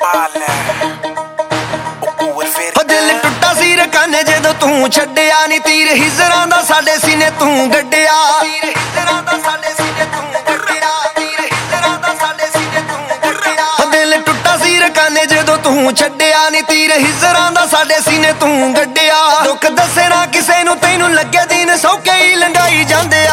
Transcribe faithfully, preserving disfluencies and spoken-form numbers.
ਦਿਲ ਟੁੱਟਾ ਸੀ ਰਕਾਨੇ ਜਦੋਂ ਤੂੰ ਛੱਡਿਆ ਨੀ ਤੀਰ ਹਿਜਰਾਂ ਦਾ ਸਾਡੇ ਸੀਨੇ ਤੂੰ ਗੱਡਿਆ ਤੀਰ ਹਿਜਰਾਂ ਦਾ ਸਾਡੇ ਸੀਨੇ ਤੂੰ ਗੱਡਿਆ ਤੀਰ ਹਿਜਰਾਂ ਦਾ ਸਾਡੇ ਸੀਨੇ ਤੂੰ ਗੱਡਿਆ ਦਿਲ ਟੁੱਟਾ ਸੀ ਰਕਾਨੇ ਜਦੋਂ ਤੂੰ ਛੱਡਿਆ ਨੀ ਤੀਰ ਹਿਜਰਾਂ ਦਾ ਸਾਡੇ ਸੀਨੇ ਤੂੰ ਗੱਡਿਆ ਦੁੱਖ ਦੱਸੇ ਨਾ ਕਿਸੇ ਨੂੰ ਤੈਨੂੰ ਲੱਗੇ ਦਿਨ ਸੌਕੇ ਹੀ ਲੰਘਾਈ ਜਾਂਦੇ